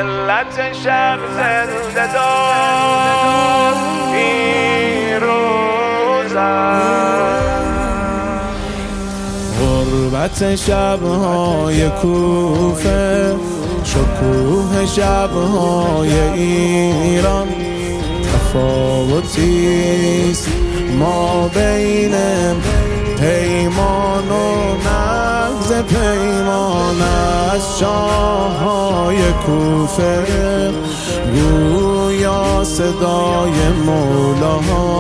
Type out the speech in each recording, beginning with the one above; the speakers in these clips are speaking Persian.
ملت شب زنده دار پیروز غربت شب‌های کوفه، شکوه شب‌های ایران، تفاوتیست ما بین پیمان و نقض پیمان. از شاه‌های کوفه گویا صدای مولا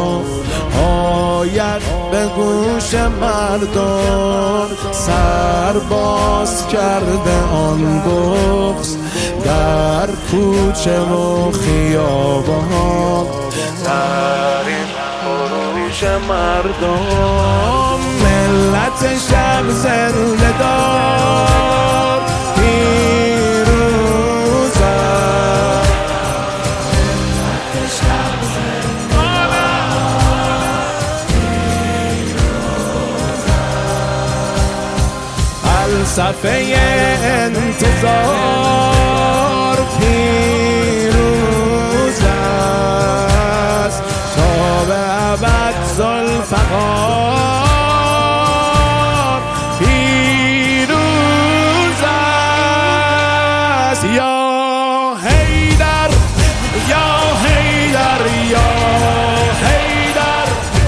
آید به گوش مردم. سر باز کرده آن بغض در کوچه و خیابان، در این خروش مردم. ملت شب زنده دار پیروز فلسفه انتظار پیروز است تا به ابد ذوالفقار پیروز است. یا حیدر یا حیدر یا حیدر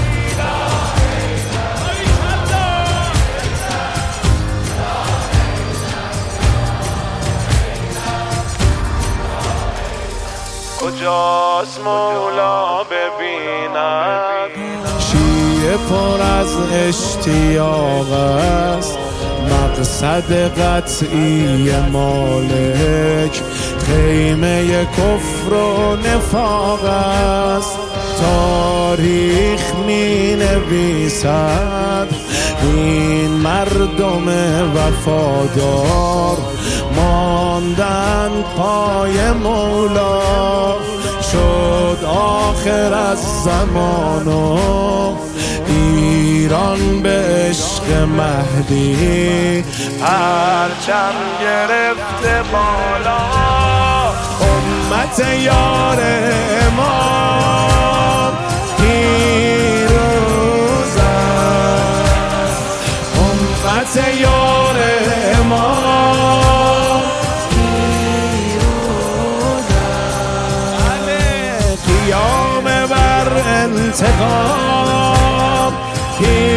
کجاست مولا ببیند؟ شیعه پر از اشتیاق است، مقصد قطعی مالک خیمه کفر و نفاق است. تاریخ می نویسد این مردم وفادار ماندن پای مولا. شد آخر از زمان و ایران به عشق مهدی پرچم گرفته بالا. امت یار امام پیروز است، امت یار امام پیروز است. قیام بر انتقام